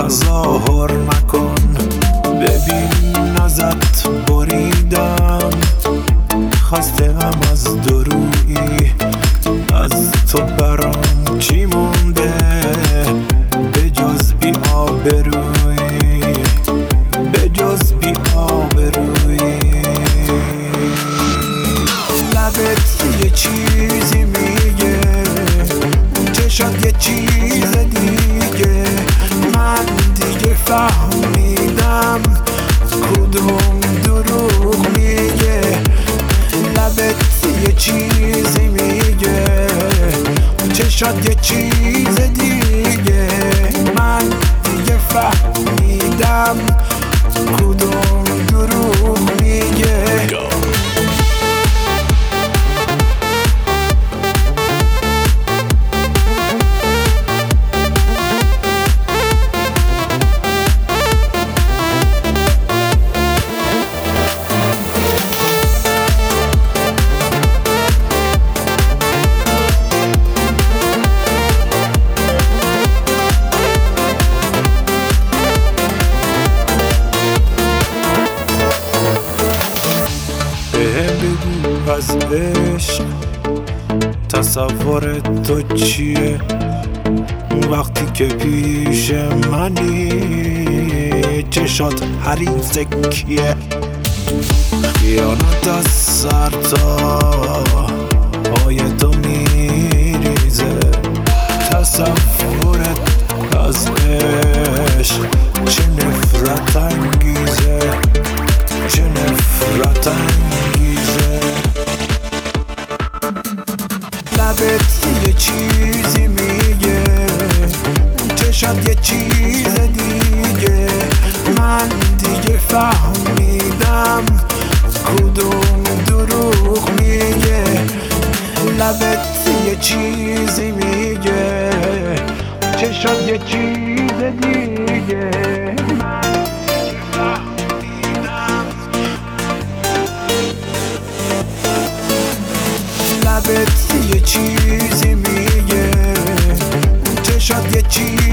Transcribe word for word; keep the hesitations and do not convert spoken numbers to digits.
تظاهر نکن، ببین ازت بریدم، خستم از دورویی، از تو برام چی مونده به جز بی آبرویی، به جز بی آبرویی. لبت یه چیزی میگه، چشات یه چیز دیگه، من دیگه فهمیدم کدوم دروغ میگه. لبت یه چیزی میگه، چشات یه چیز دیگه، من دیگه فهمیدم کدوم دروغ میگه. بگو از عشق تصور تو چیه، وقتی که پیش منی چشات حریف کیه. خیانت از سر تا پای تو میریزه، تصورت از عشق چه نفرت انگیزه، چه نفرت انگیزه. لبت یه چیزی میگه، چشات یه چیز دیگه، من دیگه فهمیدم کدوم دروغ میگه. لبت یه چیزی میگه، چشات یه چیز دیگه، من دیگه فهمیدم. لبت یه چیزی میگه، چشات یه چیز